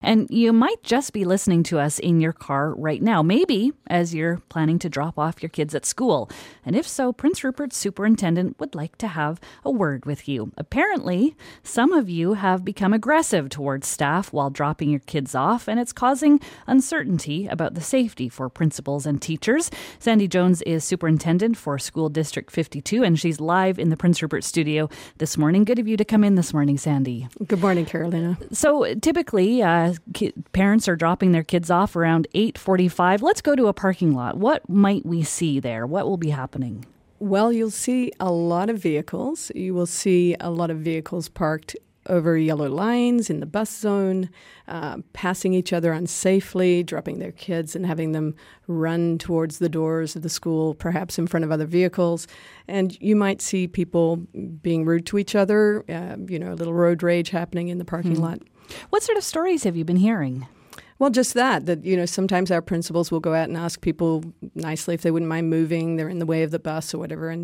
And you might just be listening to us in your car right now, maybe as you're planning to drop off your kids at school. And if so, Prince Rupert's superintendent would like to have a word with you. Apparently, some of you have become aggressive towards staff while dropping your kids off, and it's causing uncertainty about the safety for principals and teachers. Sandy Jones is superintendent for School District 52, and she's live in the Prince Rupert studio this morning. Good of you to come in this morning, Sandy. Good morning, Carolina. So typically, parents are dropping their kids off around 8:45. Let's go to a parking lot. What might we see there? What will be happening? Well, you'll see a lot of vehicles. You will see a lot of vehicles parked over yellow lines in the bus zone, passing each other unsafely, dropping their kids and having them run towards the doors of the school, perhaps in front of other vehicles. And you might see people being rude to each other, a little road rage happening in the parking lot. What sort of stories have you been hearing? Well, just that sometimes our principals will go out and ask people nicely if they wouldn't mind moving. They're in the way of the bus or whatever. And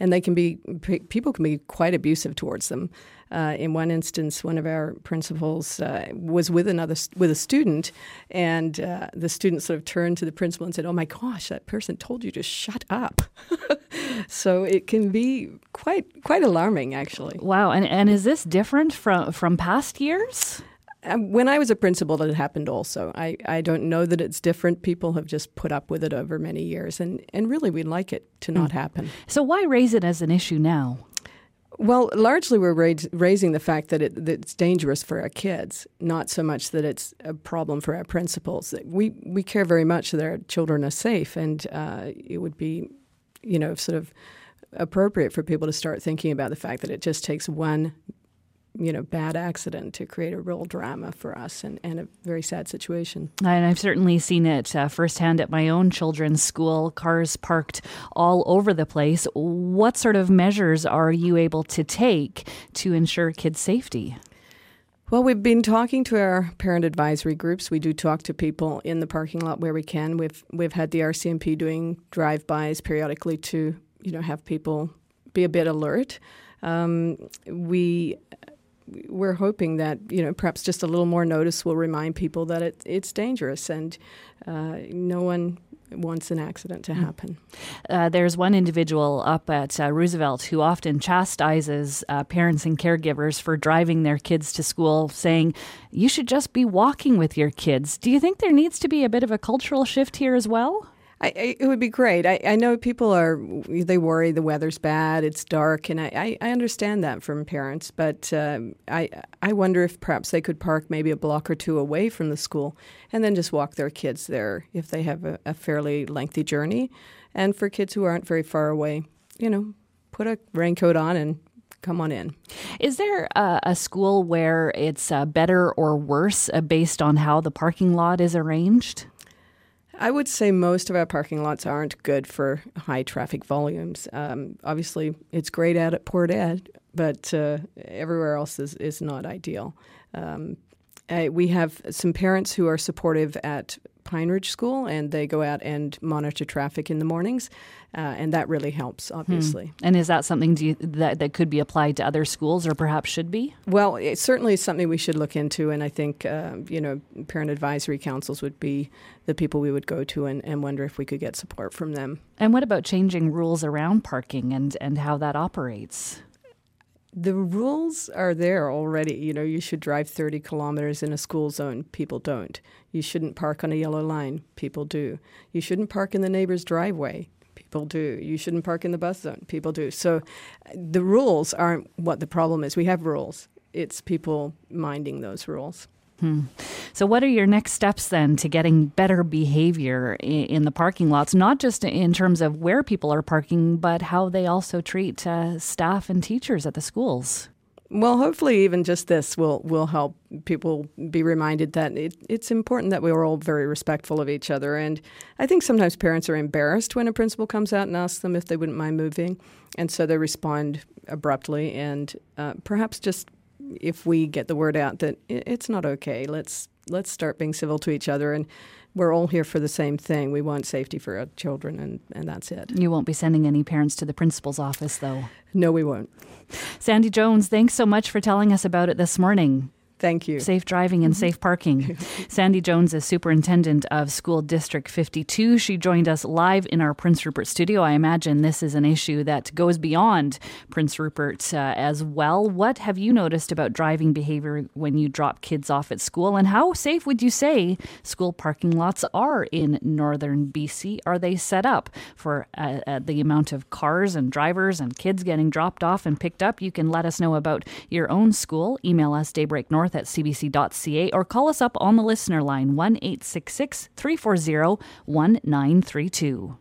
people can be quite abusive towards them. In one instance, one of our principals was with a student, and the student sort of turned to the principal and said, "Oh my gosh, that person told you to shut up." So it can be quite alarming, actually. Wow. And is this different from past years? When I was a principal, that happened also. I don't know that it's different. People have just put up with it over many years, and really we'd like it to not happen. So why raise it as an issue now? Well, largely we're raising the fact that it's dangerous for our kids, not so much that it's a problem for our principals. We care very much that our children are safe, and it would be, sort of appropriate for people to start thinking about the fact that it just takes one bad accident to create a real drama for us and a very sad situation. And I've certainly seen it firsthand at my own children's school, cars parked all over the place. What sort of measures are you able to take to ensure kids' safety? Well, we've been talking to our parent advisory groups. We do talk to people in the parking lot where we can. We've had the RCMP doing drive-bys periodically to, have people be a bit alert. We're hoping that, perhaps just a little more notice will remind people that it's dangerous and no one wants an accident to happen. There's one individual up at Roosevelt who often chastises parents and caregivers for driving their kids to school, saying, you should just be walking with your kids. Do you think there needs to be a bit of a cultural shift here as well? It would be great. I know people they worry the weather's bad, it's dark, and I understand that from parents, but I wonder if perhaps they could park maybe a block or two away from the school and then just walk their kids there if they have a fairly lengthy journey. And for kids who aren't very far away, put a raincoat on and come on in. Is there a school where it's better or worse based on how the parking lot is arranged? I would say most of our parking lots aren't good for high traffic volumes. Obviously, it's great at Port Ed, but everywhere else is not ideal. We have some parents who are supportive at Pine Ridge School, and they go out and monitor traffic in the mornings, and that really helps, obviously. And is that something that could be applied to other schools, or perhaps should be? Well, it certainly is something we should look into, and I think parent advisory councils would be the people we would go to and wonder if we could get support from them. And what about changing rules around parking and how that operates? The rules are there already. You should drive 30 kilometers in a school zone. People don't. You shouldn't park on a yellow line. People do. You shouldn't park in the neighbor's driveway. People do. You shouldn't park in the bus zone. People do. So the rules aren't what the problem is. We have rules. It's people minding those rules. So what are your next steps then to getting better behavior in the parking lots, not just in terms of where people are parking, but how they also treat staff and teachers at the schools? Well, hopefully even just this will help people be reminded that it's important that we're all very respectful of each other. And I think sometimes parents are embarrassed when a principal comes out and asks them if they wouldn't mind moving. And so they respond abruptly. And perhaps just if we get the word out that it's not okay, let's start being civil to each other, and we're all here for the same thing. We want safety for our children, and that's it. You won't be sending any parents to the principal's office, though? No, we won't. Sandy Jones, thanks so much for telling us about it this morning. Thank you. Safe driving and safe parking. Sandy Jones is superintendent of School District 52. She joined us live in our Prince Rupert studio. I imagine this is an issue that goes beyond Prince Rupert as well. What have you noticed about driving behavior when you drop kids off at school? And how safe would you say school parking lots are in northern BC? Are they set up for the amount of cars and drivers and kids getting dropped off and picked up? You can let us know about your own school. Email us daybreaknorth@cbc.ca or call us up on the listener line 1-866-340-1932.